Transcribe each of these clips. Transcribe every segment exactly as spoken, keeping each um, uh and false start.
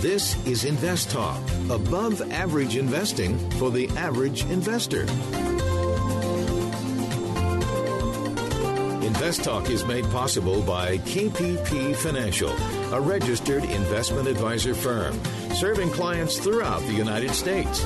This is Invest Talk, above average investing for the average investor. Invest Talk is made possible by K P P Financial, a registered investment advisor firm serving clients throughout the United States.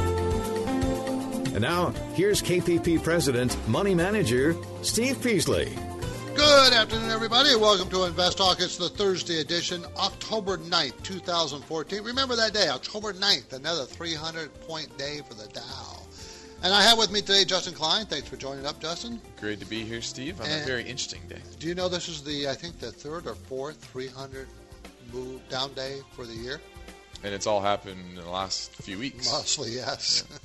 And now, here's K P P President, Money Manager, Steve Peasley. Good afternoon, everybody. Welcome to Invest Talk. It's the Thursday edition, October ninth, twenty fourteen. Remember that day, October ninth, another three hundred point day for the Dow. And I have with me today Justin Klein. Thanks for joining up, Justin. Great to be here, Steve, on and a very interesting day. Do you know this is the, I think, the third or fourth three hundred move down day for the year? And it's all happened in the last few weeks. Mostly, yes. Yeah.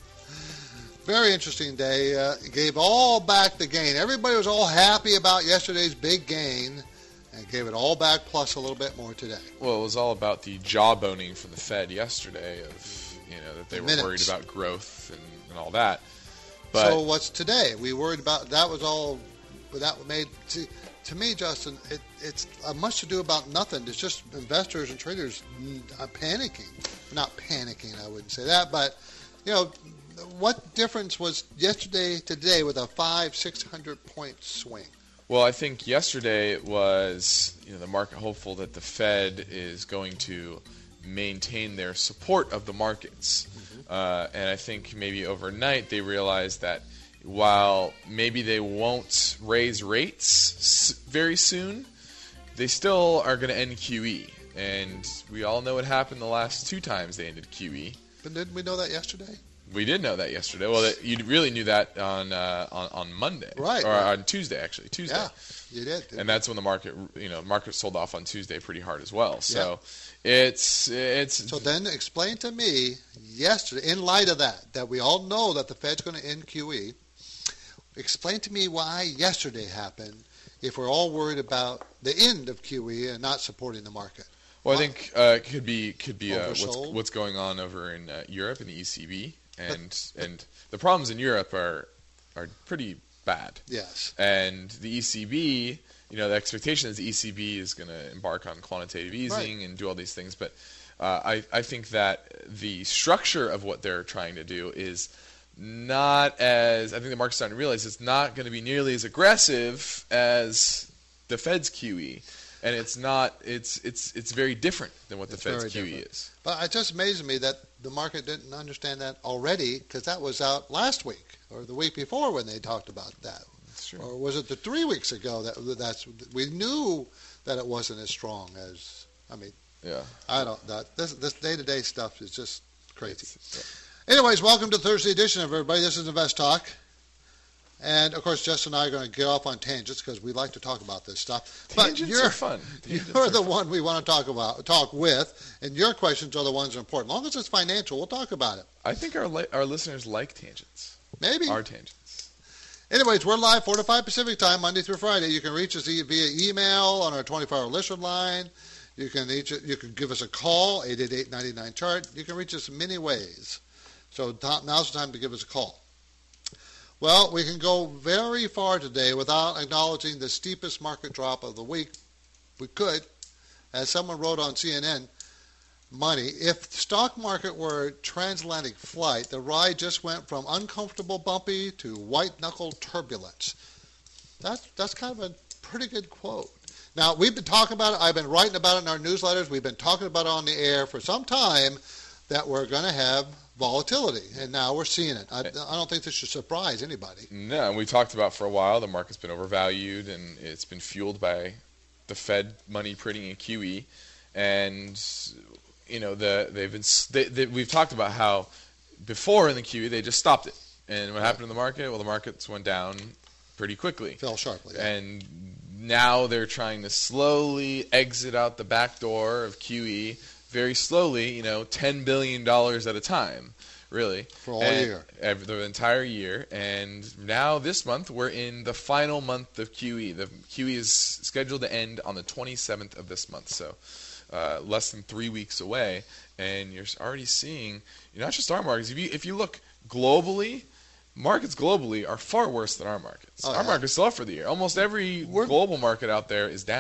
Very interesting day. Uh, gave all back the gain. Everybody was all happy about yesterday's big gain and gave it all back plus a little bit more today. Well, it was all about the jawboning from the Fed yesterday of, you know, that they the were minutes. worried about growth and, and all that. But so what's today? We worried about, that was all, that made, see, to me, Justin, it, it's uh, much to do about nothing. It's just investors and traders uh, panicking. Not panicking, I wouldn't say that, but, you know, what difference was yesterday to today with a five, six hundred point swing? Well, I think yesterday was, you know, the market hopeful that the Fed is going to maintain their support of the markets, mm-hmm. uh, and I think maybe overnight they realized that while maybe they won't raise rates s- very soon, they still are going to end Q E, and we all know what happened the last two times they ended Q E. But didn't we know that yesterday? We did know that yesterday. Well, that, you really knew that on, uh, on on Monday, right? Or right. on Tuesday, actually. Tuesday. Yeah, you did. And that's when the market, you know, market sold off on Tuesday pretty hard as well. So yeah. it's it's. So then, explain to me yesterday, in light of that, that we all know that the Fed's going to end Q E. Explain to me why yesterday happened, if we're all worried about the end of Q E and not supporting the market. Well, I think uh, it could be could be uh, what's, Oversold? what's going on over in uh, Europe and the E C B. And but, but, and the problems in Europe are are pretty bad. Yes. And the E C B, you know, the expectation is the E C B is going to embark on quantitative easing right. and do all these things. But uh, I I think that the structure of what they're trying to do is not as I think the market's starting to realize it's not going to be nearly as aggressive as the Fed's Q E. And it's not. It's it's it's very different than what the it's Fed's Q E different. is. But it just amazes me that the market didn't understand that already, because that was out last week or the week before when they talked about that. That's true. Or was it the three weeks ago that that's we knew that it wasn't as strong as I mean. Yeah. I don't. That this this day to day stuff is just crazy. Yeah. Anyways, welcome to Thursday edition of everybody. This is Invest Talk. And, of course, Justin and I are going to get off on tangents because we like to talk about this stuff. Tangents but you're, are fun. Tangents you're are the fun. one we want to talk about, talk with, and your questions are the ones that are important. As long as it's financial, we'll talk about it. I think our li- our listeners like tangents. Maybe. Our tangents. Anyways, we're live four to five Pacific time, Monday through Friday. You can reach us via email on our twenty-four hour listener line. You can reach, you can give us a call, eight eight eight, nine nine, chart. You can reach us in many ways. So now's the time to give us a call. Well, we can go very far today without acknowledging the steepest market drop of the week. We could. As someone wrote on C N N Money, if the stock market were a transatlantic flight, the ride just went from uncomfortable bumpy to white-knuckle turbulence. That's, that's kind of a pretty good quote. Now, we've been talking about it. I've been writing about it in our newsletters. We've been talking about it on the air for some time that we're going to have volatility, and now we're seeing it. I, I don't think this should surprise anybody. No, and we talked about for a while the market's been overvalued, and it's been fueled by the Fed money printing in Q E, and you know the they've been they, they, we've talked about how before in the Q E they just stopped it, and what yeah. happened in the market? Well, the markets went down pretty quickly, fell sharply, yeah. and now they're trying to slowly exit out the back door of Q E. Very slowly, you know, ten billion dollars at a time, really. For all and, year. Every, the entire year. And now this month, we're in the final month of Q E. The Q E is scheduled to end on the twenty-seventh of this month, so uh, less than three weeks away. And you're already seeing, you know, not just our markets. If you, if you look globally, markets globally are far worse than our markets. Oh, our yeah. market's still up for the year. Almost every We're, global market out there is down.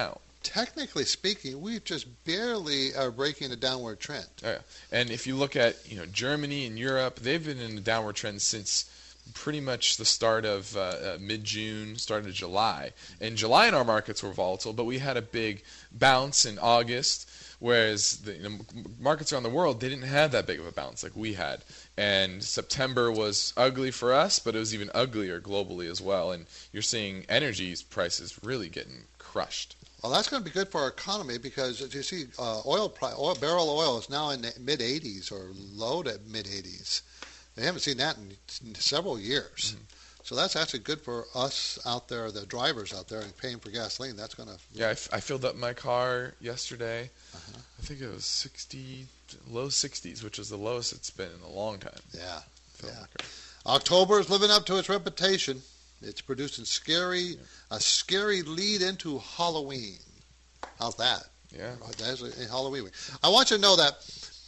technically speaking, we just barely are breaking a downward trend. Oh, yeah. And if you look at you know Germany and Europe, they've been in a downward trend since pretty much the start of uh, uh, mid-June, start of July. In July, in our markets were volatile, but we had a big bounce in August, whereas the you know, markets around the world, they didn't have that big of a bounce like we had. And September was ugly for us, but it was even uglier globally as well. And you're seeing energy prices really getting crushed. Well, that's going to be good for our economy because, as you see, uh, oil, pri- oil barrel oil is now in the mid eighties or low to mid eighties. They haven't seen that in, in several years. Mm-hmm. So that's actually good for us out there, the drivers out there, and paying for gasoline. That's going to... Yeah, I, f- I filled up my car yesterday. Uh-huh. I think it was sixty, low sixties, which is the lowest it's been in a long time. Yeah, Filled yeah. October is living up to its reputation. It's producing scary, yeah. a scary lead into Halloween. How's that? Yeah. That's a Halloween week. I want you to know that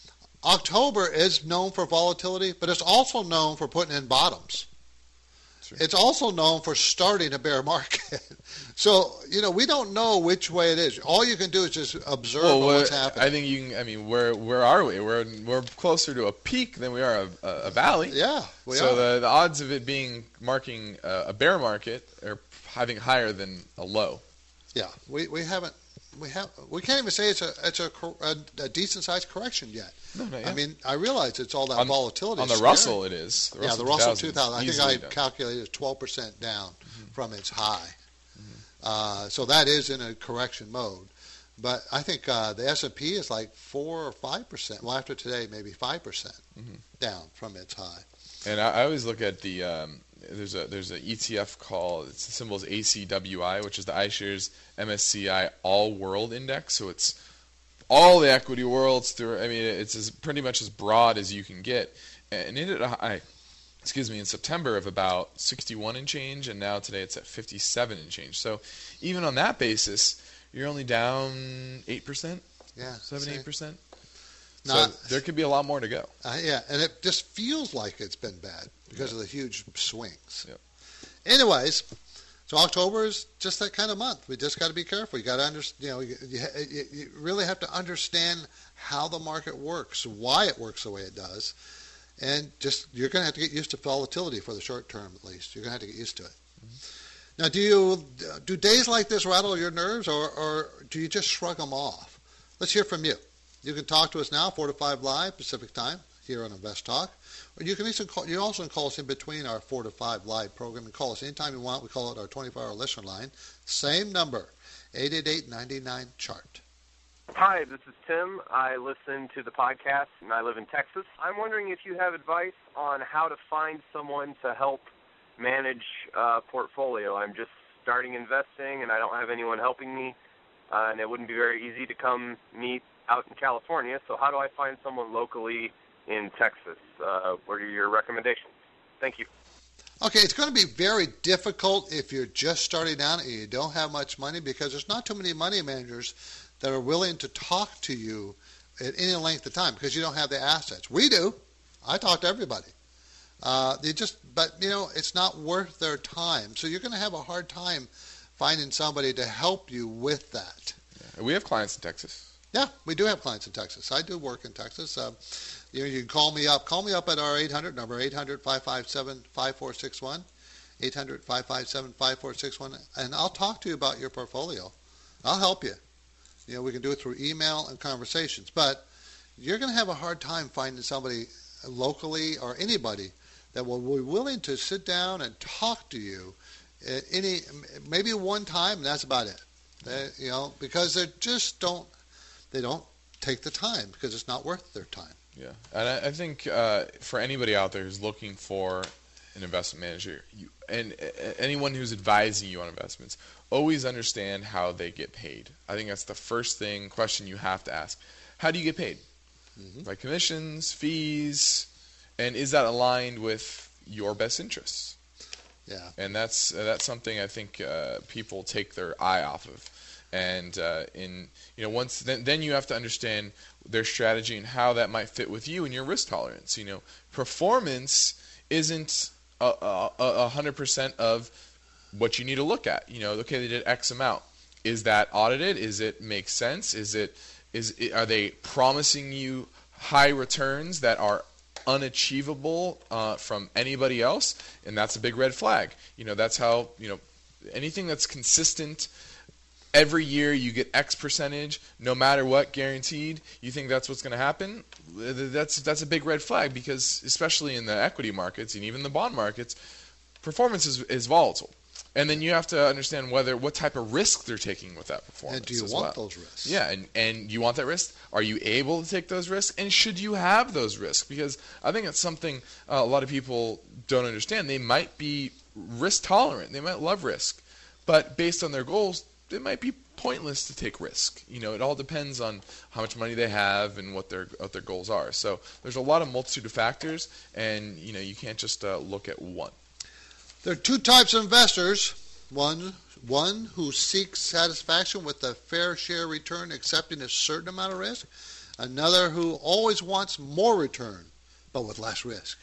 October is known for volatility, but it's also known for putting in bottoms. Sure. It's also known for starting a bear market. So, you know, we don't know which way it is. All you can do is just observe well, what's happening. I think you can, I mean, where where are we? We're we're closer to a peak than we are a, a valley. Yeah, we so are. the, the odds of it being marking a, a bear market are having higher than a low. Yeah, we, we haven't. We have. We can't even say it's a it's a, a, a decent sized correction yet. No, not yet. I mean, I realize it's all that on, volatility. On the scary. Russell, it is. The yeah, the Russell two thousand. I think I down. calculated twelve percent down mm-hmm. from its high. Mm-hmm. Uh, so that is in a correction mode. But I think uh, the S and P is like four or five percent. Well, after today, maybe five percent mm-hmm. down from its high. And I, I always look at the. Um, There's a there's an E T F called, its symbol is A C W I, which is the iShares M S C I All World Index. So it's all the equity worlds through. I mean, it's as pretty much as broad as you can get. And it hit a high, excuse me, in September of about sixty-one and change, and now today it's at fifty-seven and change. So even on that basis, you're only down eight percent, yeah, seven eight percent. Not, so there could be a lot more to go. Uh, yeah, and it just feels like it's been bad because yeah. of the huge swings. Yep. Anyways, so October is just that kind of month. We just got to be careful. You got to understand. You know, you, you, you really have to understand how the market works, why it works the way it does, and just you're going to have to get used to volatility for the short term at least. You're going to have to get used to it. Mm-hmm. Now, do you do days like this rattle your nerves, or, or do you just shrug them off? Let's hear from you. You can talk to us now, four to five live Pacific time here on Invest Talk. Or you can also call, you also can call us in between our four to five live program and call us anytime you want. We call it our twenty-four hour listener line. Same number, eight eight eight, nine nine, C H A R T. Hi, this is Tim. I listen to the podcast, and I live in Texas. I'm wondering if you have advice on how to find someone to help manage a portfolio. I'm just starting investing, and I don't have anyone helping me, uh, and it wouldn't be very easy to come meet out in California, so how do I find someone locally in Texas? Uh, what are your recommendations? Thank you. Okay, it's going to be very difficult if you're just starting out and you don't have much money because there's not too many money managers that are willing to talk to you at any length of time because you don't have the assets. We do. I talk to everybody. Uh, they just, but you know, it's not worth their time. So you're going to have a hard time finding somebody to help you with that. Yeah. We have clients in Texas. Yeah, we do have clients in Texas. I do work in Texas. Uh, you know, you can call me up. Call me up at our eight hundred number, eight hundred, five five seven, five four six one, eight hundred, five five seven, five four six one, and I'll talk to you about your portfolio. I'll help you. You know, we can do it through email and conversations, but you're going to have a hard time finding somebody locally or anybody that will be willing to sit down and talk to you at any, maybe one time, and that's about it. They, you know, because they just don't, they don't take the time because it's not worth their time. Yeah, and I, I think uh, for anybody out there who's looking for an investment manager, you, and uh, anyone who's advising you on investments, always understand how they get paid. I think that's the first thing question you have to ask. How do you get paid? Mm-hmm. By commissions, fees, and is that aligned with your best interests? Yeah, and that's uh, that's something I think uh, people take their eye off of. And uh, in you know once then then you have to understand their strategy and how that might fit with you and your risk tolerance. You know, performance isn't a hundred percent of what you need to look at. You know, okay, they did X amount. is that audited? Is it make sense? Is it is it, are they promising you high returns that are unachievable uh, from anybody else? And that's a big red flag. You know, that's how, you know, anything that's consistent. Every year you get X percentage, no matter what, guaranteed. You think that's what's going to happen? That's that's a big red flag, because especially in the equity markets and even the bond markets, performance is, is volatile. And then you have to understand whether what type of risk they're taking with that performance. And do you as want well. those risks? Yeah, and, and you want that risk? Are you able to take those risks? And should you have those risks? Because I think it's something uh, a lot of people don't understand. They might be risk tolerant. They might love risk. But based on their goals, it might be pointless to take risk. You know, it all depends on how much money they have and what their what their goals are. So there's a lot of multitude of factors, and you know, you can't just uh, look at one. There are two types of investors. One, one who seeks satisfaction with a fair share return, accepting a certain amount of risk. Another who always wants more return, but with less risk.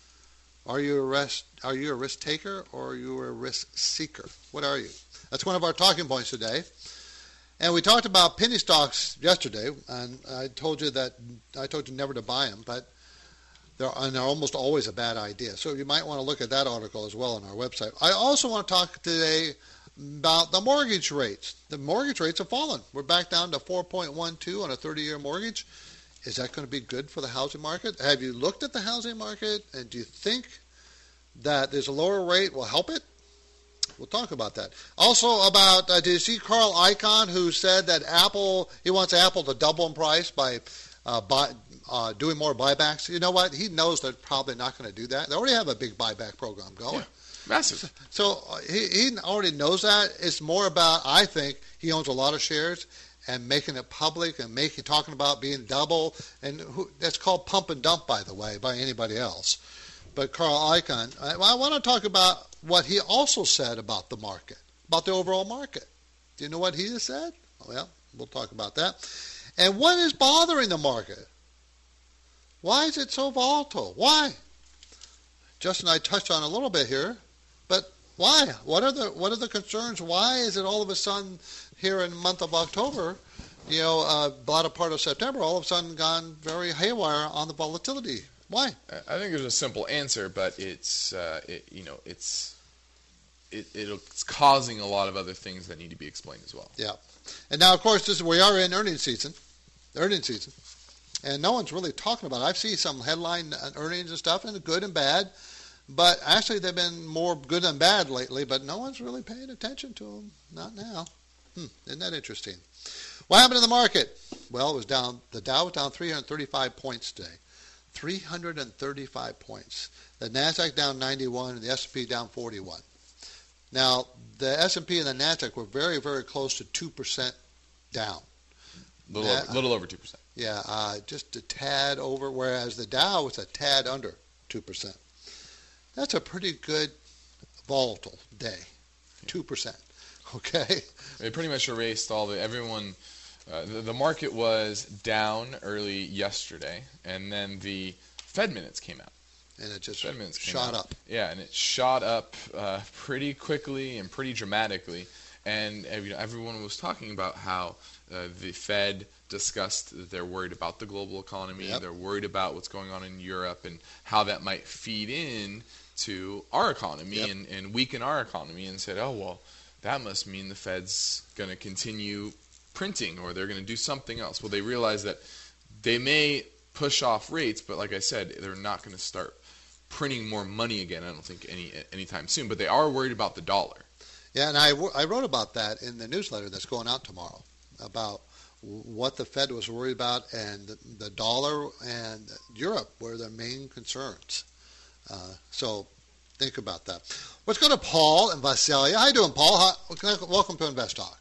Are you a risk, are you a risk taker, or are you a risk seeker? What are you? That's one of our talking points today. And we talked about penny stocks yesterday, and I told you that I told you never to buy them, but they're, and they're almost always a bad idea. So you might want to look at that article as well on our website. I also want to talk today about the mortgage rates. The mortgage rates have fallen. We're back down to four point one two on a thirty-year mortgage. Is that going to be good for the housing market? Have you looked at the housing market, and do you think that there's a lower rate will help it? We'll talk about that. Also about, uh, did you see Carl Icahn, who said that Apple, he wants Apple to double in price by uh, buy, uh, doing more buybacks? You know what? He knows they're probably not going to do that. They already have a big buyback program going. Yeah, massive. So uh, he, he already knows that. It's more about, I think, he owns a lot of shares and making it public and making talking about being double. And who, that's called pump and dump, by the way, by anybody else. But Carl Icahn, I, I want to talk about what he also said about the market, about the overall market. Do you know what he has said? Well, we'll talk about that. And what is bothering the market? Why is it so volatile? Why? Justin and I touched on it a little bit here, but why? What are the what are the concerns? Why is it all of a sudden here in the month of October, you know, uh, latter part of September, all of a sudden gone very haywire on the volatility? Why? I think there's a simple answer, but it's uh, it, you know it's it, it's causing a lot of other things that need to be explained as well. Yeah, and now of course this we are in earnings season, earnings season, and no one's really talking about it. I've seen some headline earnings and stuff, and good and bad, but actually they've been more good than bad lately. But no one's really paying attention to them. Not now. Hmm, isn't that interesting? What happened in the market? Well, it was down. The Dow was down three hundred thirty-five points today. three hundred thirty-five points. The NASDAQ down ninety-one and the S and P down forty-one. Now, the S and P and the NASDAQ were very, very close to two percent down. Little, Na- over, little over two percent. Yeah, uh, just a tad over, whereas the Dow was a tad under two percent. That's a pretty good volatile day, two percent. Okay? It pretty much erased all the, everyone... Uh, the, the market was down early yesterday, and then the Fed minutes came out. And it just Fed minutes came shot out. up. Yeah, and it shot up uh, pretty quickly and pretty dramatically. And uh, you know, everyone was talking about how uh, the Fed discussed that they're worried about the global economy. Yep. They're worried about what's going on in Europe and how that might feed in to our economy Yep. and, and weaken our economy, and said, oh, well, that must mean the Fed's going to continue printing, or they're going to do something else. Well, they realize that they may push off rates, but like I said, they're not going to start printing more money again, I don't think, any anytime soon. But they are worried about the dollar. Yeah, and I, I wrote about that in the newsletter that's going out tomorrow, about what the Fed was worried about, and the, the dollar and Europe were their main concerns. Uh, so think about that. Let's go to Paul and Visalia. How you doing, Paul? Hi, welcome to Invest Talk.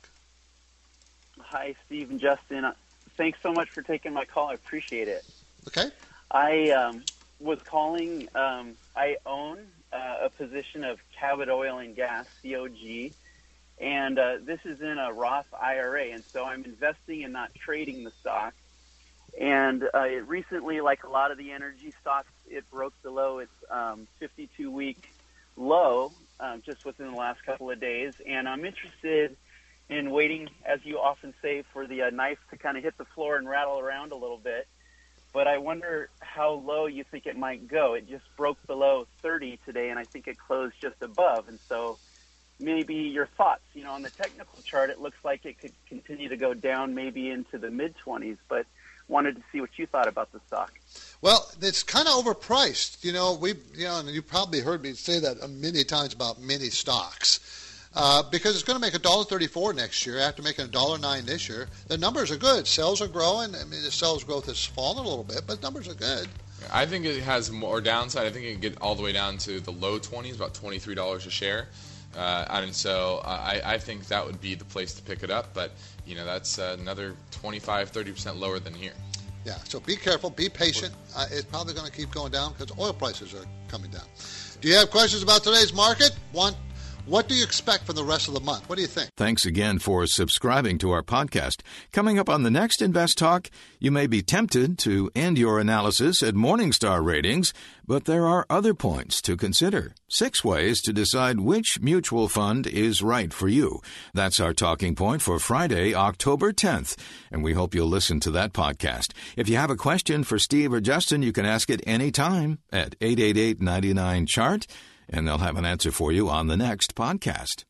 Hi, Steve and Justin. Thanks so much for taking my call. I appreciate it. Okay. I um, was calling. Um, I own uh, a position of Cabot Oil and Gas, C O G, and uh, this is in a Roth I R A, and so I'm investing and not trading the stock. And uh, it recently, like a lot of the energy stocks, it broke below its um, fifty-two week low um, just within the last couple of days, and I'm interested and waiting, as you often say, for the uh, knife to kind of hit the floor and rattle around a little bit. But I wonder how low you think it might go. It just broke below thirty today, and I think it closed just above. And so maybe your thoughts, you know, on the technical chart, it looks like it could continue to go down maybe into the mid-twenties, but wanted to see what you thought about the stock. Well, it's kind of overpriced. You know, we, you know, and you probably heard me say that many times about many stocks. Uh, because it's going to make one dollar thirty-four next year after making one dollar nine this year. The numbers are good. Sales are growing. I mean, the sales growth has fallen a little bit, but numbers are good. I think it has more downside. I think it can get all the way down to the low twenties, about twenty-three dollars a share. Uh, and so I, I think that would be the place to pick it up. But, you know, that's uh, another twenty-five, thirty percent lower than here. Yeah, so be careful, be patient. Uh, it's probably going to keep going down because oil prices are coming down. Do you have questions about today's market? Want What do you expect for the rest of the month? What do you think? Thanks again for subscribing to our podcast. Coming up on the next Invest Talk, you may be tempted to end your analysis at Morningstar ratings, but there are other points to consider. Six ways to decide which mutual fund is right for you. That's our talking point for Friday, October tenth, and we hope you'll listen to that podcast. If you have a question for Steve or Justin, you can ask it anytime at eight eight eight, nine nine, C H A R T, and they'll have an answer for you on the next podcast.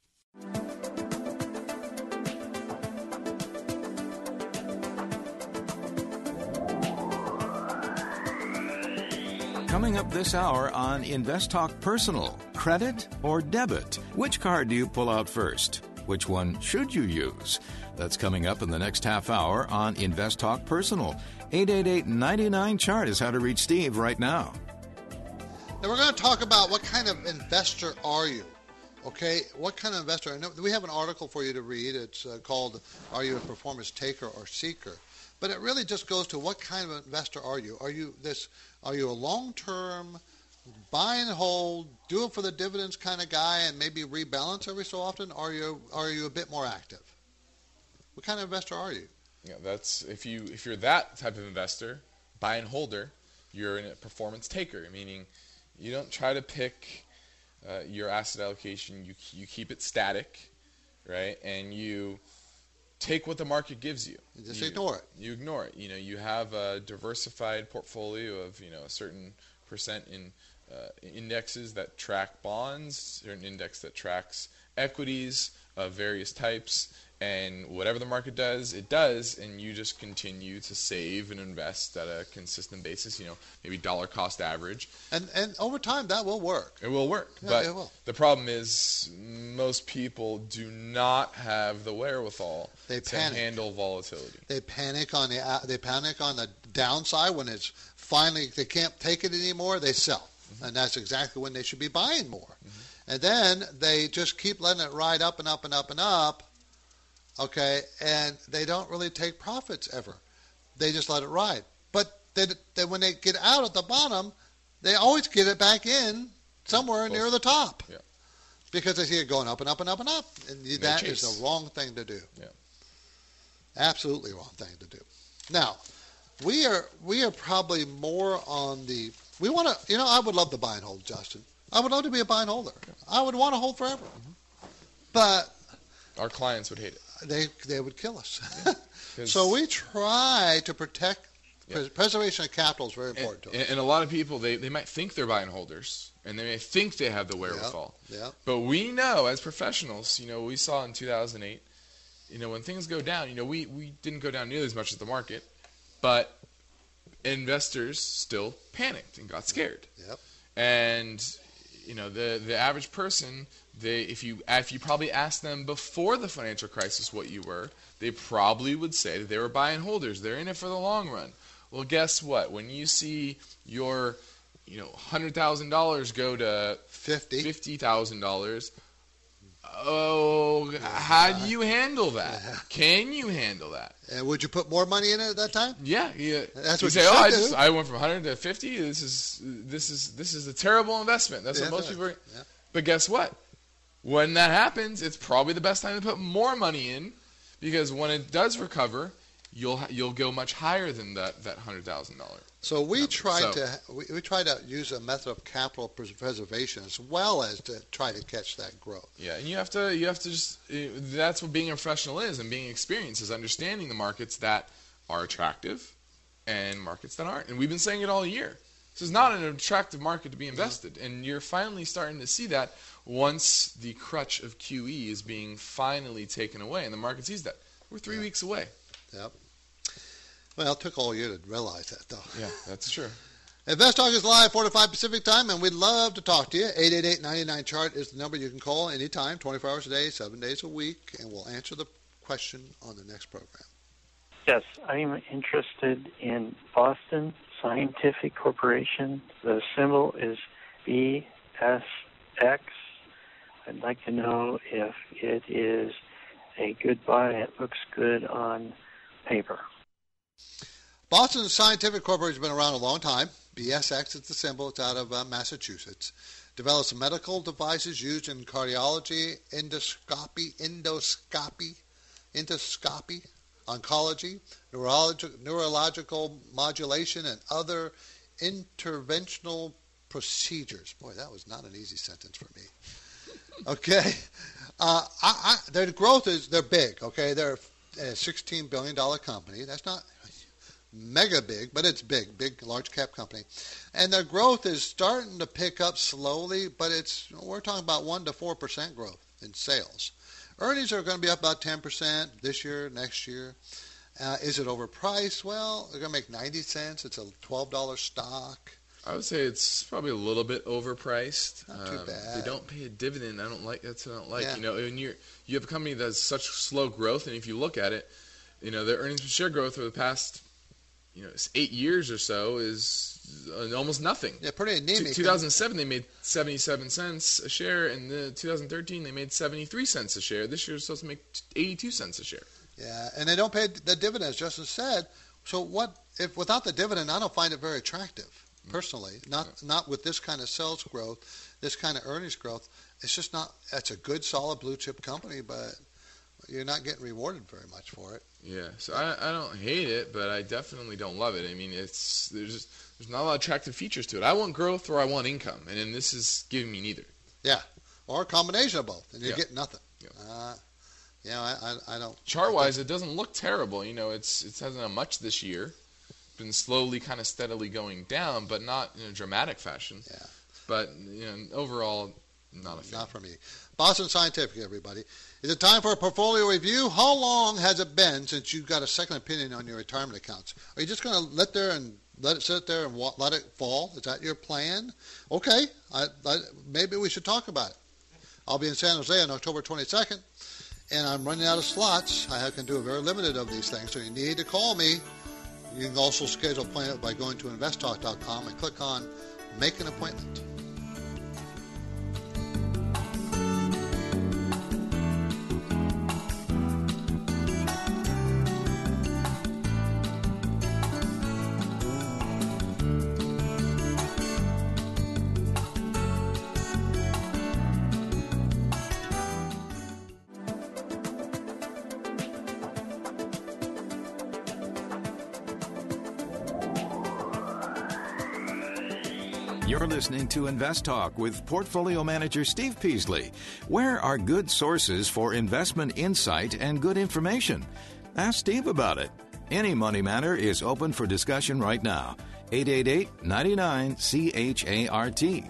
Coming up this hour on Invest Talk Personal, credit or debit? Which card do you pull out first? Which one should you use? That's coming up in the next half hour on Invest Talk Personal. eight eight eight, nine nine, C H A R T is how to reach Steve right now. Now we're going to talk about what kind of investor are you, okay? What kind of investor? We have an article for you to read. It's uh, called Are You a Performance Taker or Seeker? But it really just goes to what kind of investor are you? Are you this? Are you a long-term, buy and hold, do it for the dividends kind of guy and maybe rebalance every so often? Or are you, are you a bit more active? What kind of investor are you? Yeah, that's if you if you're that type of investor, buy and holder, you're in a performance taker, meaning you don't try to pick uh, your asset allocation. You you keep it static, right? And you take what the market gives you. You just you, ignore it. You ignore it. You know, you have a diversified portfolio of you know a certain percent in uh, indexes that track bonds, certain index that tracks equities of various types. And whatever the market does, it does, and you just continue to save and invest at a consistent basis, you know, maybe dollar cost average. And and over time, that will work. It will work. Yeah, but it will. The problem is most people do not have the wherewithal They to panic. handle volatility. They panic on the they panic on the downside when it's finally they can't take it anymore. They sell, mm-hmm. and that's exactly when they should be buying more. Mm-hmm. And then they just keep letting it ride up and up and up and up. Okay, and they don't really take profits ever. They just let it ride. But they, they, when they get out at the bottom, they always get it back in somewhere Close. near the top. Yeah. Because they see it going up and up and up and up. And They that chase. is the wrong thing to do. Yeah. Absolutely wrong thing to do. Now, we are we are probably more on the, we want to, you know, I would love to buy and hold, Justin. I would love to be a buy and holder. I would want to hold forever. Mm-hmm. But Our clients would hate it. they they would kill us. Yeah, so we try to protect. Yeah. Preservation of capital is very important and, to us. and a lot of people, they, they might think they're buying holders, and they may think they have the wherewithal. Yep, yep. But we know, as professionals, you know, we saw in two thousand eight, you know, when things go down, you know, we, we didn't go down nearly as much as the market, but investors still panicked and got scared. Yep. And, you know, the the average person, they if you if you probably asked them before the financial crisis what you were, they probably would say that they were buy and holders. They're in it for the long run. Well, guess what? When you see your, you know, one hundred thousand dollars go to Fifty. fifty thousand dollars, oh, how do you handle that? Can you handle that? And would you put more money in it at that time? Yeah, yeah. That's you what say. you Oh, should I do. just I went from one hundred to fifty. This is this is this is a terrible investment. That's Yeah, what most that's people are. right. Yeah. But guess what? When that happens, it's probably the best time to put more money in, because when it does recover, you'll you'll go much higher than that that hundred thousand dollars. So we number. try So- to we, we try to use a method of capital pres- preservation as well as to try to catch that growth. Yeah, and you have to you have to just uh, that's what being a professional is, and being experienced is understanding the markets that are attractive and markets that aren't. And we've been saying it all year. This is not an attractive market to be invested, and you're finally starting to see that once the crutch of Q E is being finally taken away, and the market sees that. We're three Yeah. weeks away. Yep. Well, it took all year to realize that, though. Yeah, that's true. Invest Talk is live, four to five Pacific time, and we'd love to talk to you. eight eight eight, nine nine, C H A R T is the number you can call anytime, twenty-four hours a day, seven days a week, and we'll answer the question on the next program. Yes, I'm interested in Boston Scientific Corporation. The symbol is B S X. I'd like to know if it is a good buy. It looks good on paper. Boston Scientific Corporation has been around a long time. B S X is the symbol. It's out of uh, Massachusetts. Develops medical devices used in cardiology, endoscopy, endoscopy, endoscopy, oncology, neurologi- neurological modulation, and other interventional procedures. Boy, that was not an easy sentence for me. Okay, uh, I, I, their growth is they're big. Okay, they're a sixteen billion dollars company. That's not mega big, but it's big, big, large cap company. And their growth is starting to pick up slowly, but it's we're talking about one to four percent growth in sales. Earnings are going to be up about ten percent this year, next year. Uh, is it overpriced? Well, they're going to make ninety cents. It's a twelve dollars stock. I would say it's probably a little bit overpriced. Not too Um, bad. They don't pay a dividend. I don't like that's what I don't like. Yeah. You know, when you you have a company that has such slow growth, and if you look at it, you know, their earnings per share growth over the past, you know, eight years or so is uh, almost nothing. Yeah, pretty anemic. two thousand seven they made seventy-seven cents a share, and the two thousand thirteen they made seventy-three cents a share. This year it's supposed to make eighty-two cents a share. Yeah, and they don't pay the dividends, Justin said. So what if without the dividend? I don't find it very attractive personally. Not not with this kind of sales growth, this kind of earnings growth. It's just not. It's a good, solid blue chip company, but you're not getting rewarded very much for it. Yeah, so I, I don't hate it, but I definitely don't love it. I mean, it's there's just, there's not a lot of attractive features to it. I want growth or I want income, and then this is giving me neither. Yeah, or a combination of both, and you Yeah. get nothing. Yeah. Uh, yeah, I, I, I don't. Chart-wise, it doesn't look terrible. You know, it's it hasn't done much this year. Been slowly, kind of steadily going down, but not in a dramatic fashion. Yeah. But you know, overall, not a fan. Not for me. Boston Scientific, everybody. Is it time for a portfolio review? How long has it been since you got a second opinion on your retirement accounts? Are you just going to let there and let it sit there and wa- let it fall? Is that your plan? Okay, I, I, maybe we should talk about it. I'll be in San Jose on October twenty-second, and I'm running out of slots. I can do a very limited of these things, so you need to call me. You can also schedule an appointment by going to invest talk dot com and click on Make an Appointment. You're listening to Invest Talk with Portfolio Manager Steve Peasley. Where are good sources for investment insight and good information? Ask Steve about it. Any money matter is open for discussion right now. eight eight eight, nine nine, C H A R T.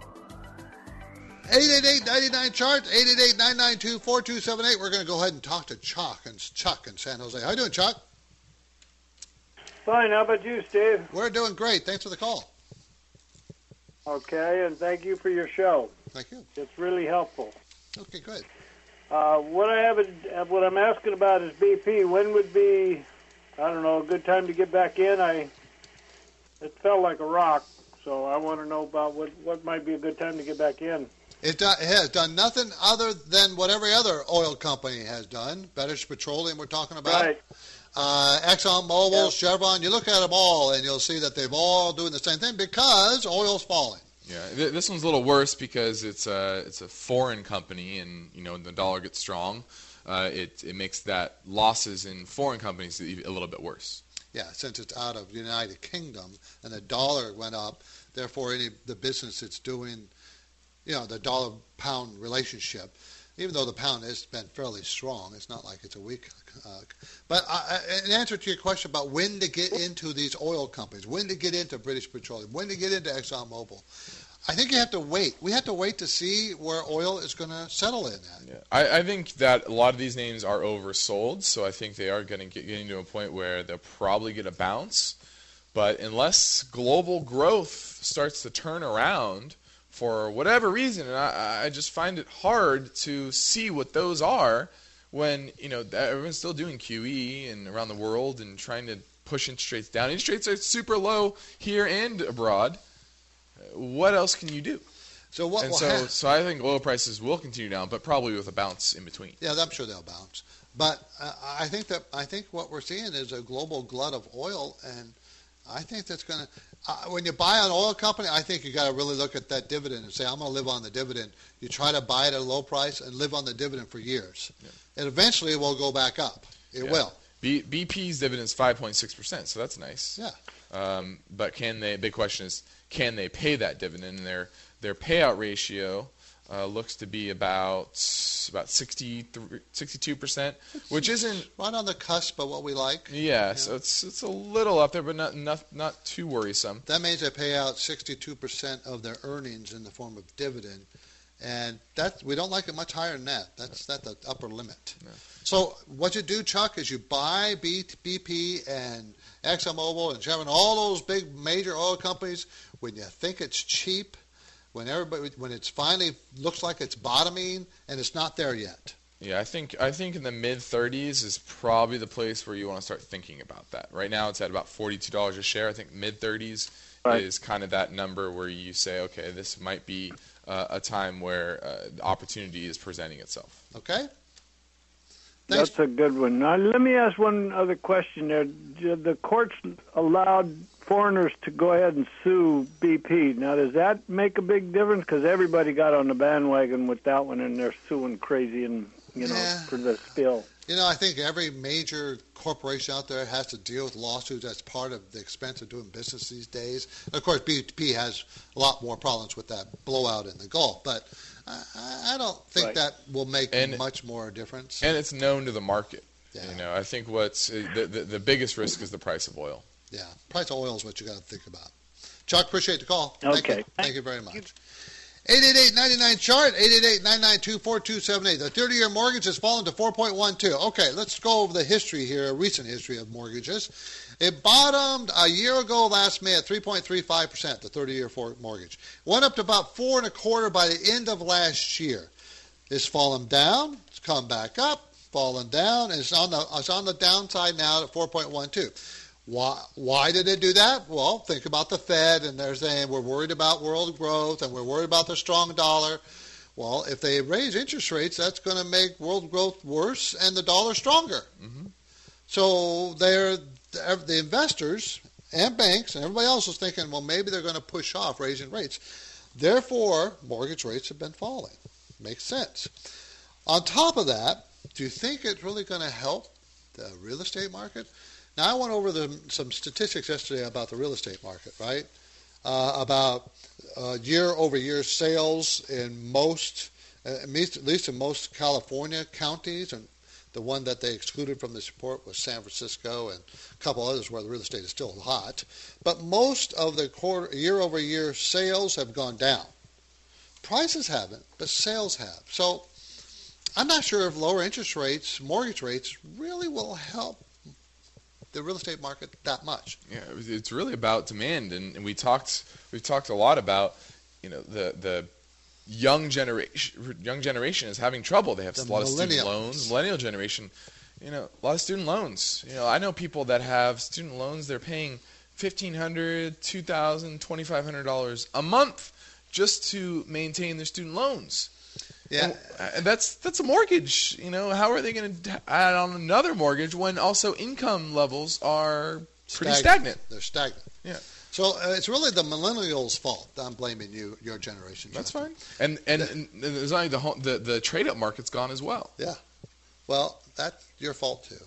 eight eight eight, nine nine, C H A R T, eight eight eight, nine nine two, four two seven eight. We're going to go ahead and talk to Chuck and Chuck in San Jose. How you doing, Chuck? Fine. How about you, Steve? We're doing great. Thanks for the call. Okay, and thank you for your show. Thank you. It's really helpful. Okay, good. Uh, what I have, what I'm asking about is B P. When would be, I don't know, a good time to get back in? I, it felt like a rock, so I want to know about what what might be a good time to get back in. It, do, it has done nothing other than what every other oil company has done. British Petroleum we're talking about. Right. Uh, ExxonMobil, Yep. Chevron, you look at them all and you'll see that they've all doing the same thing because oil's falling. Yeah, th- this one's a little worse because it's a it's a foreign company, and you know when the dollar gets strong, uh, it it makes that losses in foreign companies a little bit worse. Yeah, since it's out of the United Kingdom and the dollar went up, therefore any the business it's doing, you know, the dollar pound relationship, even though the pound has been fairly strong, it's not like it's a weak. Uh, but uh, in answer to your question about when to get into these oil companies, when to get into British Petroleum, when to get into ExxonMobil, I think you have to wait. We have to wait to see where oil is going to settle in at. Yeah. I, I think that a lot of these names are oversold, so I think they are going to get getting to a point where they'll probably get a bounce. But unless global growth starts to turn around for whatever reason, and I, I just find it hard to see what those are when, you know, everyone's still doing Q E and around the world and trying to push interest rates down. Interest rates are super low here and abroad. What else can you do? So what and will so, happen? so I think oil prices will continue down, but probably with a bounce in between. Yeah, I'm sure they'll bounce. But uh, I think that I think what we're seeing is a global glut of oil, and I think that's going to. Uh, when you buy an oil company, I think you got to really look at that dividend and say, I'm going to live on the dividend. You try to buy it at a low price and live on the dividend for years, yeah. and eventually it will go back up. It yeah. will. B- BP's dividend is five point six percent, so that's nice. Yeah. Um, but can they? Big question is, can they pay that dividend? And their their payout ratio uh, looks to be about about sixty-two percent, which isn't right on the cusp of what we like. Yeah, yeah. so it's it's a little up there, but not not not too worrisome. That means they pay out sixty-two percent of their earnings in the form of dividend, and that we don't like it much higher than that. That's no. that's the upper limit. No. So what you do, Chuck, is you buy B P and ExxonMobil and Chevron, all those big major oil companies when you think it's cheap, when everybody when it's finally looks like it's bottoming and it's not there yet. Yeah, I think I think in the mid thirties is probably the place where you want to start thinking about that. Right now it's at about forty-two dollars a share. I think mid thirties right. is kind of that number where you say, okay, this might be uh, a time where uh, the opportunity is presenting itself. Okay. Thanks. That's a good one. Now, let me ask one other question there. The courts allowed foreigners to go ahead and sue B P. Now, does that make a big difference? Because everybody got on the bandwagon with that one, and they're suing crazy and, you know, yeah. for the spill. You know, I think every major corporation out there has to deal with lawsuits. That's part of the expense of doing business these days. And of course, B P has a lot more problems with that blowout in the Gulf, but I, I don't think right. that will make and, much more difference. And it's known to the market. Yeah. You know, I think what's the, the the biggest risk is the price of oil. Yeah, price of oil is what you got to think about. Chuck, appreciate the call. Okay. Thank you, Thank you very much. eight eight eight, nine nine, C H A R T, eight eight eight, nine nine two, four two seven eight. The thirty-year mortgage has fallen to four point one two. Okay, let's go over the history here, a recent history of mortgages. It bottomed a year ago last May at three point three five percent, the thirty-year mortgage. Went up to about four and a quarter by the end of last year. It's fallen down, it's come back up, fallen down, and it's on the, it's on the downside now at four point one two. Why, why did it do that? Well, think about the Fed, and they're saying we're worried about world growth, and we're worried about the strong dollar. Well, if they raise interest rates, that's going to make world growth worse and the dollar stronger. Mm-hmm. So they're, the investors and banks and everybody else is thinking, well, maybe they're going to push off raising rates. Therefore, mortgage rates have been falling. Makes sense. On top of that, do you think it's really going to help the real estate market? Now, I went over the, some statistics yesterday about the real estate market, right? Uh, about uh, year-over-year sales in most, uh, at least in most California counties, and the one that they excluded from this report was San Francisco and a couple others where the real estate is still hot. But most of the quarter, year-over-year sales have gone down. Prices haven't, but sales have. So I'm not sure if lower interest rates, mortgage rates, really will help the real estate market that much. Yeah, it's really about demand, and, and we talked we've talked a lot about, you know, the the young generation young generation is having trouble. They have the a lot of student loans. Millennial generation, you know, a lot of student loans. You know, I know people that have student loans. They're paying fifteen hundred dollars, two thousand dollars, twenty-five hundred dollars a month just to maintain their student loans. Yeah, and that's that's a mortgage. You know, how are they going to add on another mortgage when also income levels are pretty stagnant? stagnant. They're stagnant. Yeah. So uh, it's really the millennials' fault. I'm blaming you, your generation. That's Justin. fine. And and, and there's only the home, the the trade up market's gone as well. Yeah. Well, that's your fault too.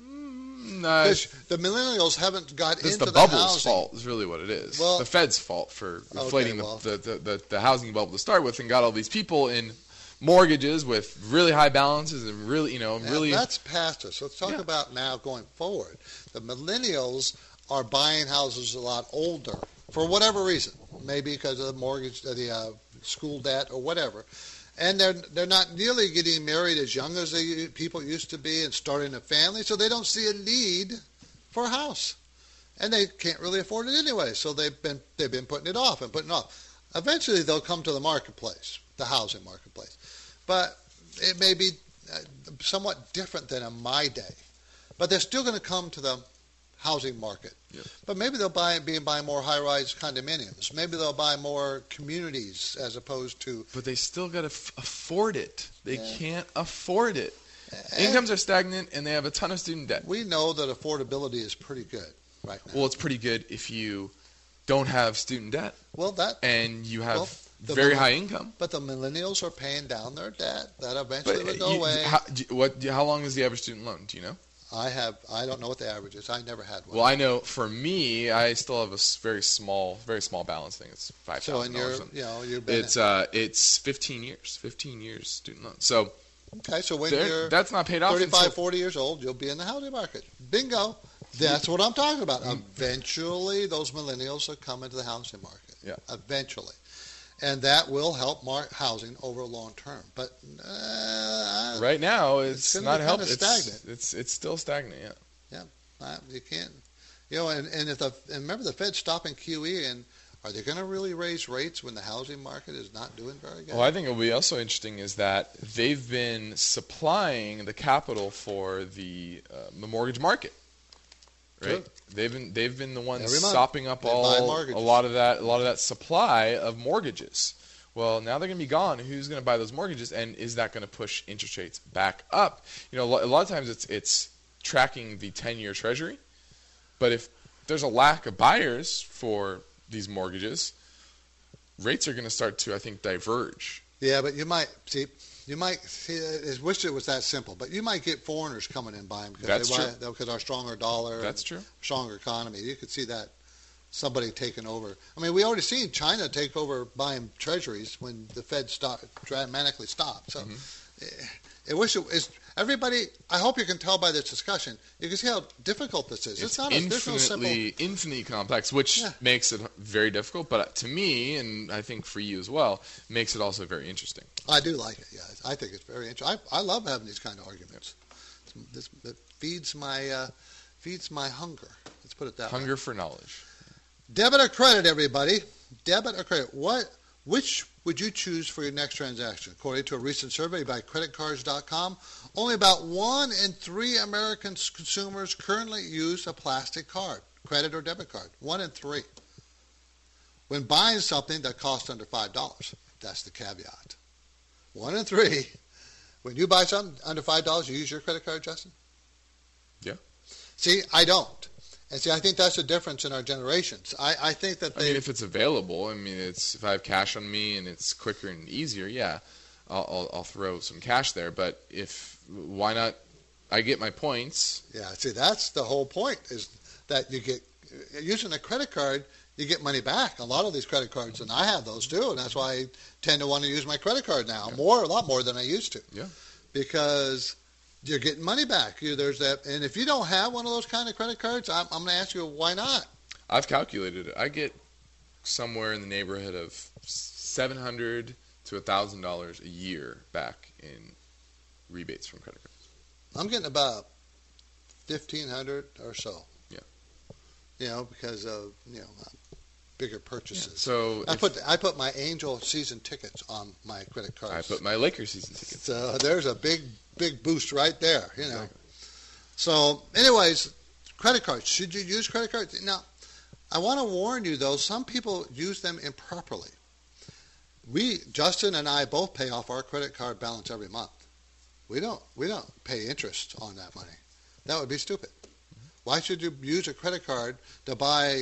Mm, uh, Because the millennials haven't got it's into the the bubble's housing. fault is really what it is. Well- the Fed's fault for inflating well. the, the, the, the housing bubble to start with and got all these people in mortgages with really high balances and really, you know, Now, really. that's past us. Let's talk Yeah. about now going forward. The millennials are buying houses a lot older for whatever reason, maybe because of the mortgage, uh, the uh, school debt, or whatever. And they're they're not nearly getting married as young as they, people used to be and starting a family, so they don't see a need for a house, and they can't really afford it anyway. So they've been they've been putting it off and putting it off. Eventually, they'll come to the marketplace, the housing marketplace, but it may be uh, somewhat different than in my day. But they're still going to come to the housing market. Yep. But maybe they'll buy be buy more high-rise condominiums. Maybe they'll buy more communities as opposed to. But they still got to f- afford it. They Yeah. can't afford it. And Incomes are stagnant, and they have a ton of student debt. we know that affordability is pretty good right now. Well, it's pretty good if you don't have student debt Well, that. and you have Well, the very millen- high income. But the millennials are paying down their debt. That eventually But would go you- away. how, do you- what? How long is the average student loan? Do you know? I have. I don't know what the average is. I never had one. Well, I know for me, I still have a s- very small, very small balance. I think it's five so in thousand your, dollars. you know, you've been. It's uh, it's fifteen years, fifteen years student loan. So okay. So when there- you're that's not paid off. thirty-five, until, forty years old, you'll be in the housing market. Bingo. That's what I'm talking about. Eventually, those millennials will come into the housing market. Yeah. Eventually. And that will help mar- housing over long term. But uh, right now, It's it's, gonna not be helping. kinda It's, stagnant. it's it's still stagnant. Yeah. uh, you can't. You know, and, and if the and remember the Fed's stopping Q E, and are they going to really raise rates when the housing market is not doing very good? Well, I think it will be also interesting is that they've been supplying the capital for the uh, the mortgage market, right? True. They've been they've been the ones Every month, sopping up they buy all mortgages. a lot of that a lot of that supply of mortgages. Well, now they're going to be gone. Who's going to buy those mortgages, and is that going to push interest rates back up? You know, a lo- a lot of times it's it's tracking the ten-year Treasury, but if there's a lack of buyers for these mortgages, rates are going to start to, I think, diverge. Yeah, but you might see. You might see. I wish it was that simple, but you might get foreigners coming in buying because That's they true. buy, because our stronger dollar. That's and true. Stronger economy. You could see that somebody taking over. I mean, we already seen China take over buying treasuries when the Fed stopped, dramatically stopped. So, Mm-hmm. I wish it is. Everybody, I hope you can tell by this discussion. You can see how difficult this is. It's, It's not. A, there's no simple. infinitely, infinitely complex, which Yeah. makes it very difficult. But to me, and I think for you as well, makes it also very interesting. I do like it. Yeah, I think it's very interesting. I, I love having these kind of arguments. This it feeds my uh, feeds my hunger. Let's put it that way. Hunger for knowledge. Debit or credit, everybody? Debit or credit? What? Which would you choose for your next transaction? According to a recent survey by credit cards dot com, only about one in three American consumers currently use a plastic card, credit or debit card. One in three. When buying something that costs under five dollars, that's the caveat. One in three. When you buy something under five dollars, you use your credit card, Justin? Yeah. See, I don't. And see, I think that's the difference in our generations. I, I think that I they. mean, if it's available, I mean, it's if I have cash on me and it's quicker and easier, yeah, I'll, I'll, I'll throw some cash there. But if why not? I get my points. Yeah, see, that's the whole point, is that you get, using a credit card, you get money back. A lot of these credit cards, and I have those too, and that's why I tend to want to use my credit card now, Yeah. more, a lot more than I used to. Yeah. Because you're getting money back. You, there's that, and if you don't have one of those kind of credit cards, I'm, I'm going to ask you, why not? I've calculated it. I get somewhere in the neighborhood of seven hundred to a thousand dollars a year back in rebates from credit cards. I'm getting about fifteen hundred or so. Yeah. You know, because of, you know, bigger purchases. So I if- put I put my Angel season tickets on my credit cards. I put my Lakers season tickets. So there's a big big boost right there, you know. Exactly. So, anyways, credit cards. Should you use credit cards? Now, I want to warn you though. Some people use them improperly. We, Justin and I, both pay off our credit card balance every month. We don't. We don't pay interest on that money. That would be stupid. Why should you use a credit card to buy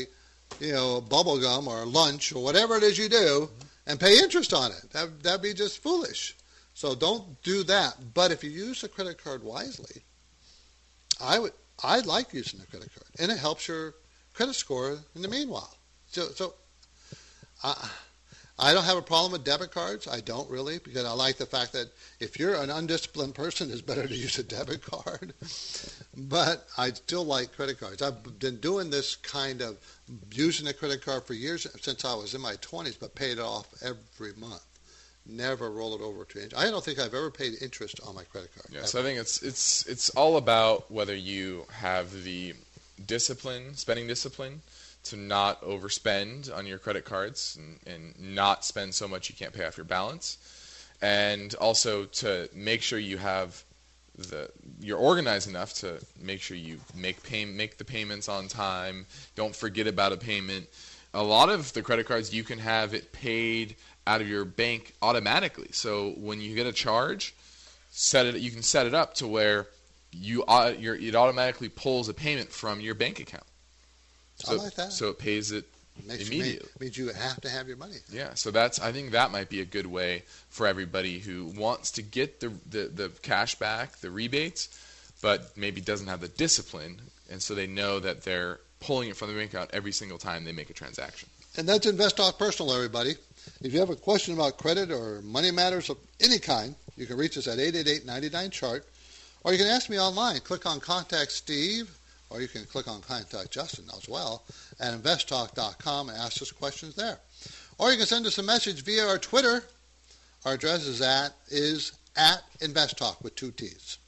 you know, bubble gum or lunch or whatever it is you do and pay interest on it. That, that'd be just foolish. So don't do that. But if you use the credit card wisely, I would, I like using the credit card. And it helps your credit score in the meanwhile. So, so I, I don't have a problem with debit cards. I don't really, because I like the fact that if you're an undisciplined person, it's better to use a debit card. But I still like credit cards. I've been doing this kind of using a credit card for years since I was in my twenties, but paid it off every month. Never roll it over to interest. I don't think I've ever paid interest on my credit card. Yeah, ever. so I think it's it's it's all about whether you have the discipline, spending discipline, to not overspend on your credit cards and, and not spend so much you can't pay off your balance, and also to make sure you have the you're organized enough to make sure you make pay, make the payments on time. Don't forget about a payment. A lot of the credit cards you can have it paid out of your bank automatically. So when you get a charge, set it. You can set it up to where you uh, your, it automatically pulls a payment from your bank account. So, I like that. So it pays it Makes immediately. You, means you have to have your money. Yeah, so that's I think that might be a good way for everybody who wants to get the the, the cash back, the rebates, but maybe doesn't have the discipline, and so they know that they're pulling it from the bank account every single time they make a transaction. And that's InvestTalk Personal, everybody. If you have a question about credit or money matters of any kind, you can reach us at eight eight eight, nine nine, C H A R T, or you can ask me online. Click on Contact Steve, or you can click on Contact Justin as well at invest talk dot com and ask us questions there. Or you can send us a message via our Twitter. Our address is at is at InvestTalk with two T's.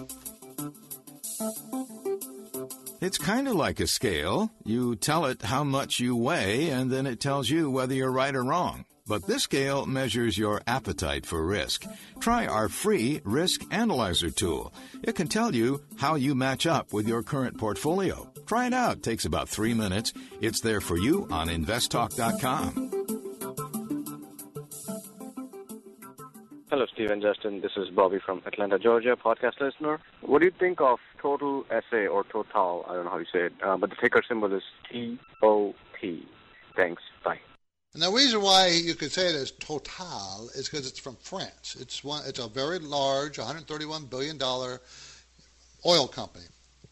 It's kind of like a scale. You tell it how much you weigh, and then it tells you whether you're right or wrong. But this scale measures your appetite for risk. Try our free Risk Analyzer tool. It can tell you how you match up with your current portfolio. Try it out. It takes about three minutes. It's there for you on invest talk dot com. Hello, Steve and Justin. This is Bobby from Atlanta, Georgia, podcast listener. What do you think of Total S A or Total? I don't know how you say it, uh, but the ticker symbol is T O T. Thanks. Bye. And the reason why you could say it as Total is because it's from France. It's one. It's a very large, one hundred thirty-one billion dollars oil company.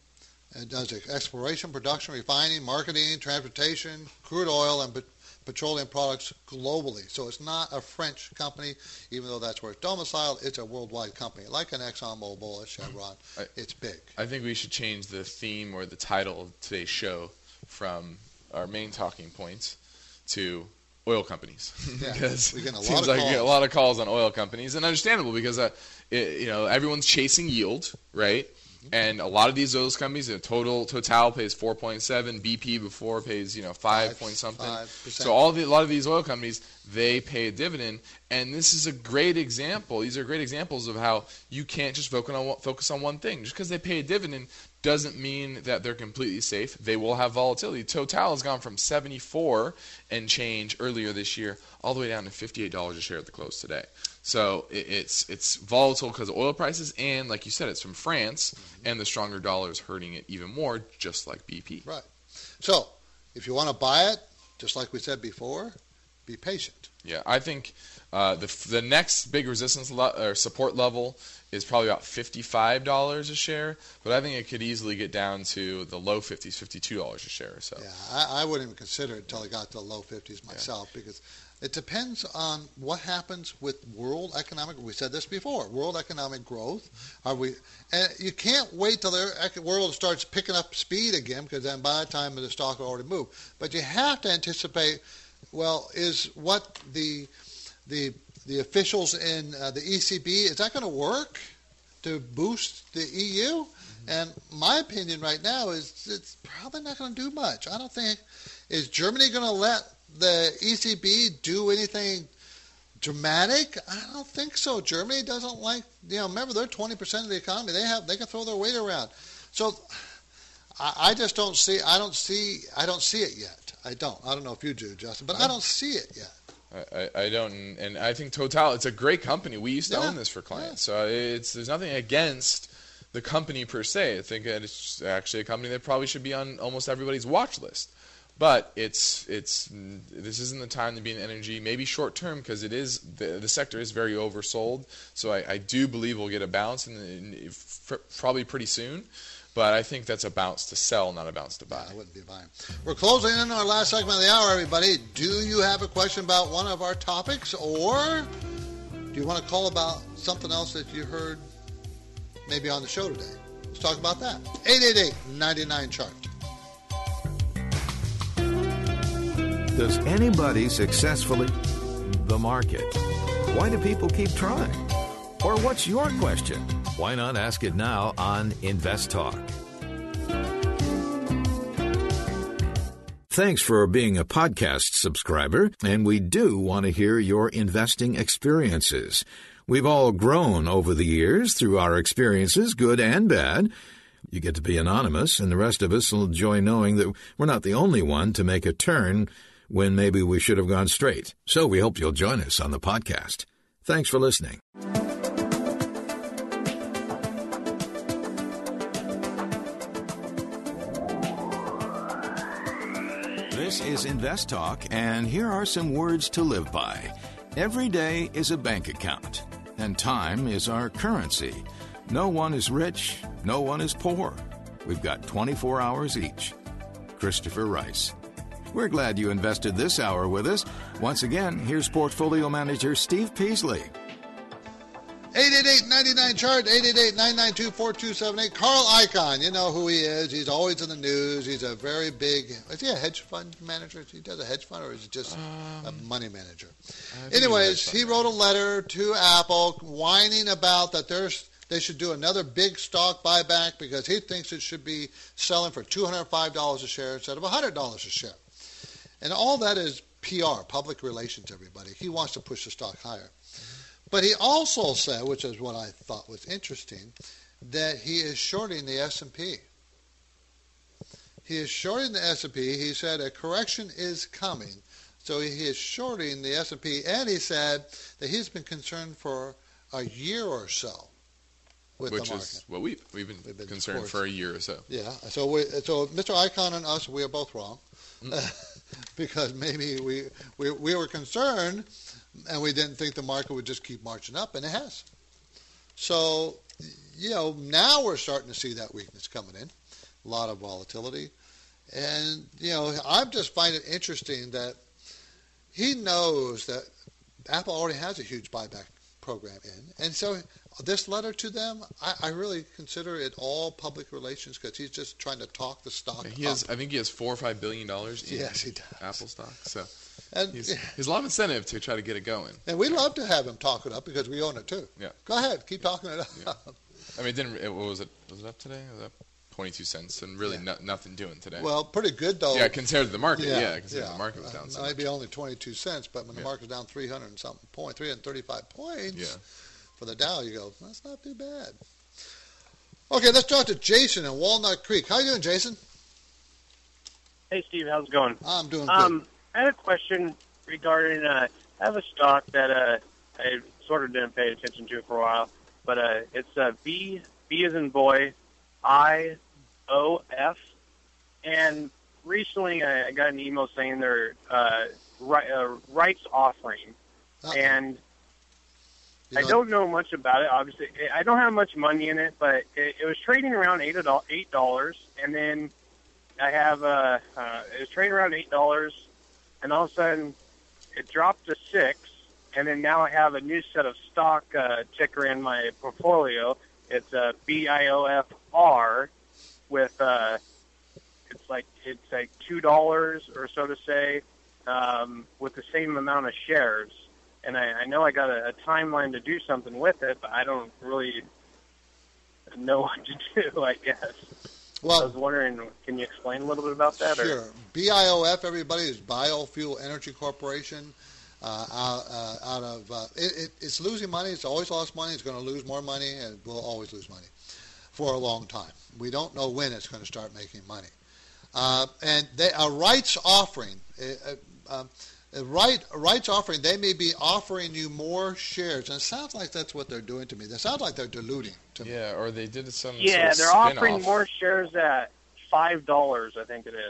It does exploration, production, refining, marketing, transportation, crude oil, and petroleum products globally. So it's not a French company, even though that's where it's domiciled. It's a worldwide company, like an ExxonMobil, a Chevron. I, it's big. I think we should change the theme or the title of today's show from our main talking points to oil companies. Yeah, because we get a lot it seems of like calls. we get a lot of calls on oil companies, and understandable because uh, it, you know everyone's chasing yield, right? And a lot of these oil companies, you know, total Total pays four point seven, B P before pays you know five, five point something. five percent. So all the, a lot of these oil companies, they pay a dividend, and this is a great example. These are great examples of how you can't just focus on focus on one thing. Just because they pay a dividend doesn't mean that they're completely safe. They will have volatility. Total has gone from seventy-four and change earlier this year all the way down to fifty-eight dollars a share at the close today. So it, it's it's volatile because of oil prices, and like you said, it's from France, mm-hmm. and the stronger dollar is hurting it even more, just like B P. Right. So if you want to buy it, just like we said before, be patient. Yeah, I think uh, the the next big resistance le- or support level is probably about fifty-five dollars a share, but I think it could easily get down to the low fifties, fifty-two dollars a share or so. Yeah, I, I wouldn't even consider it until I got to the low fifties myself, yeah. because it depends on what happens with world economic. We said this before. World economic growth. Are we? And you can't wait till the world starts picking up speed again, because then by the time the stock will already move. But you have to anticipate. Well, is what the the the officials in uh, the E C B, is that going to work to boost the E U? Mm-hmm. And my opinion right now is it's probably not going to do much. I don't think. Is Germany going to let the E C B do anything dramatic? I don't think so. Germany doesn't like, you know, remember they're twenty percent of the economy. They have, they can throw their weight around. So I, I just don't see, I don't see, I don't see it yet. I don't. I don't know if you do, Justin, but I don't see it yet. I, I don't, and I think Total, it's a great company. We used to yeah. own this for clients, yeah. so it's there's nothing against the company per se. I think that it's actually a company that probably should be on almost everybody's watch list. But it's it's this isn't the time to be in energy. Maybe short term because it is the the sector is very oversold. So I, I do believe we'll get a bounce in, the, in probably pretty soon. But I think that's a bounce to sell, not a bounce to buy. Yeah, I wouldn't be buying. We're closing in on our last segment of the hour, everybody. Do you have a question about one of our topics, or do you want to call about something else that you heard maybe on the show today? Let's talk about that. eight eight eight, nine nine, chart. Does anybody successfully the market? Why do people keep trying? Or what's your question? Why not ask it now on Invest Talk? Thanks for being a podcast subscriber, and we do want to hear your investing experiences. We've all grown over the years through our experiences, good and bad. You get to be anonymous, and the rest of us will enjoy knowing that we're not the only one to make a turn when maybe we should have gone straight. So we hope you'll join us on the podcast. Thanks for listening. This is Invest Talk, and here are some words to live by. Every day is a bank account, and time is our currency. No one is rich, no one is poor. We've got twenty-four hours each. Christopher Rice. We're glad you invested this hour with us. Once again, here's Portfolio Manager Steve Peasley. eight eight eight, nine nine, chart, eight eight eight, nine nine two, four two seven eight. Carl Icahn, you know who he is. He's always in the news. He's a very big, is he a hedge fund manager? He does a hedge fund, or is he just um, a money manager? Anyways, he wrote a letter to Apple whining about that there's they should do another big stock buyback because he thinks it should be selling for two hundred five dollars a share instead of one hundred dollars a share. And all that is P R, public relations, everybody. He wants to push the stock higher. But he also said, which is what I thought was interesting, that he is shorting the S and P. He is shorting the S and P. He said a correction is coming. So he is shorting the S and P. And he said that he's been concerned for a year or so with Which the market. is what we've, we've, been, we've been concerned forced. for a year or so. Yeah. So we, so Mister Icahn and us, we are both wrong. Mm. Because maybe we, we we were concerned and we didn't think the market would just keep marching up, and it has. So, you know, now we're starting to see that weakness coming in, a lot of volatility. And, you know, I just find it interesting that he knows that Apple already has a huge buyback program in. And so this letter to them, I, I really consider it all public relations because he's just trying to talk the stock he up. has, I think he has four or five billion dollars in yes, he does. Apple stock. So and, he's, he's a lot of incentive to try to get it going. And we love to have him talk it up because we own it too. Yeah. Go ahead, keep talking it up. Yeah. I mean, it didn't it, what was it? Was it up today? Was it up twenty-two cents and really yeah. no, nothing doing today? Well, pretty good though. Yeah, compared to the market. Yeah, Yeah, compared yeah. to the market was down. So maybe much. only twenty-two cents, but when the yeah. market's down three hundred and something point, three hundred thirty-five points. Yeah. For the Dow, you go, that's not too bad. Okay, let's talk to Jason in Walnut Creek. How you doing, Jason? Hey, Steve, how's it going? I'm doing um, good. I had a question regarding, uh, I have a stock that uh, I sort of didn't pay attention to for a while, but uh, it's uh, B, B as in boy, I O F, and recently I, I got an email saying they're uh, right, uh, rights offering, Uh-oh. and You know, I don't know much about it. Obviously, I don't have much money in it, but it, it was trading around eight eight dollars, and then I have uh, uh, it was trading around eight dollars, and all of a sudden it dropped to six, and then now I have a new set of stock uh, ticker in my portfolio. It's uh, B I O F R with uh, it's like it's like two dollars or so to say, um, with the same amount of shares. And I, I know I got a, a timeline to do something with it, but I don't really know what to do, I guess. well, I was wondering, can you explain a little bit about that? Sure. Or? B I O F, everybody, is Biofuel Energy Corporation. Uh, out, uh, out of uh, it, it, it's losing money. It's always lost money. It's going to lose more money, and will always lose money for a long time. We don't know when it's going to start making money. Uh, and they, a rights offering, uh, uh, a right a rights offering, they may be offering you more shares, and it sounds like that's what they're doing to me. That sounds like they're diluting to me. Yeah, or they did some. Yeah, sort of they're offering spin-off. more shares at five dollars. I think it is.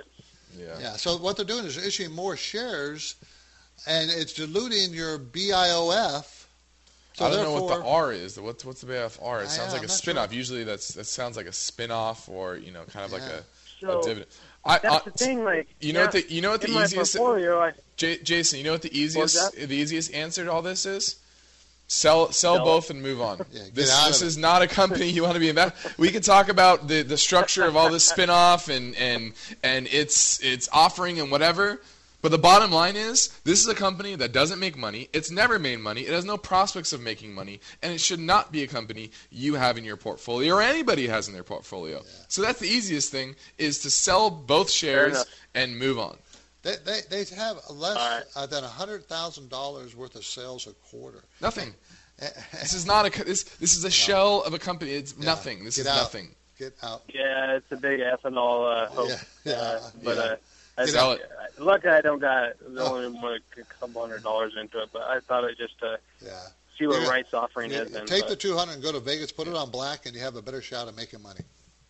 Yeah. Yeah. So what they're doing is issuing more shares, and it's diluting your B I O F. So I don't know what the therefore- R is. What's what's the B I O F R? It I- sounds yeah, like I'm a not spin-off. sure. Usually that's that sounds like a spin-off or you know kind of like Yeah. a, So a dividend. I, that's I- the thing. Like you know yeah, what the you know what the in my easiest portfolio, I, J- Jason, you know what the What was easiest that? the easiest answer to all this is? Sell sell Sell both and move on. Yeah, get this out this of it. is not a company you want to be in. That we could talk about the, the structure of all this spin-off and, and and its its offering and whatever. But the bottom line is this is a company that doesn't make money. It's never made money. It has no prospects of making money, and it should not be a company you have in your portfolio or anybody has in their portfolio. So that's the easiest thing is to sell both shares enough. and move on. They, they, they have less All right. uh, than one hundred thousand dollars worth of sales a quarter. Nothing. This is not a co- this. This is a shell of a company. It's Yeah. nothing. This Get is out. nothing. Get out. yeah, it's a big ethanol uh, hope. Yeah, yeah, uh, but yeah. uh, I, Sell it. luckily I don't got the Oh. only more a couple hundred dollars into it. But I thought I'd just uh, Yeah. see what Yeah. Wright's offering You- is. you And, take but- the two hundred and go to Vegas, put it on black, and you have a better shot at making money.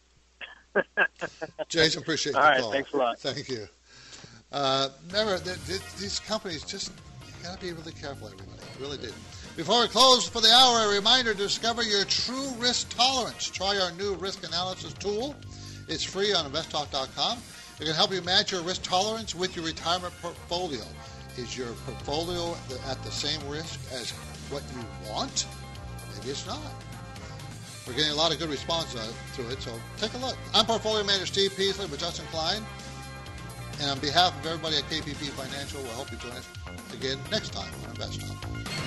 Jason, appreciate All the right, call. thanks a lot. Thank you. Uh, remember, th- th- these companies just, you got to be really careful, everybody. Really do. Before we close for the hour, a reminder to discover your true risk tolerance. Try our new risk analysis tool. It's free on invest talk dot com. It can help you match your risk tolerance with your retirement portfolio. Is your portfolio at the same risk as what you want? Maybe it's not. We're getting a lot of good response uh, to it, so take a look. I'm Portfolio Manager Steve Peasley with Justin Klein. And on behalf of everybody at K P P Financial, we'll hope you join us again next time on Invest Talk.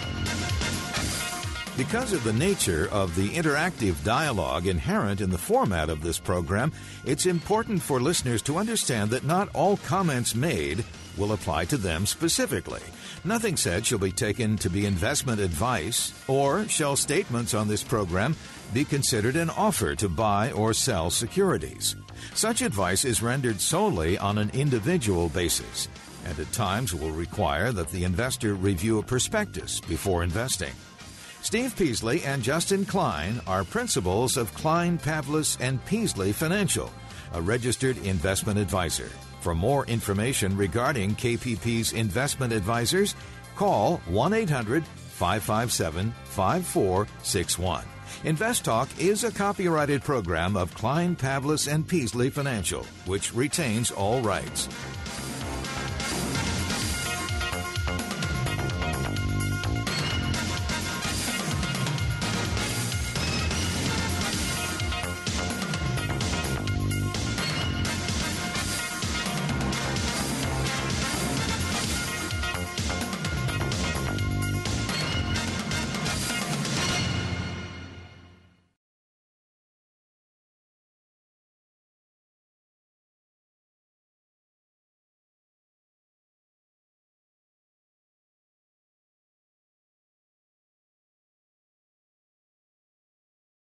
Because of the nature of the interactive dialogue inherent in the format of this program, it's important for listeners to understand that not all comments made will apply to them specifically. Nothing said shall be taken to be investment advice, or shall statements on this program be considered an offer to buy or sell securities. Such advice is rendered solely on an individual basis, and at times will require that the investor review a prospectus before investing. Steve Peasley and Justin Klein are principals of Klein, Pavlis and Peasley Financial, a registered investment advisor. For more information regarding K P P's investment advisors, call one eight hundred five five seven five four six one. Invest Talk is a copyrighted program of Klein, Pavlis and Peasley Financial, which retains all rights.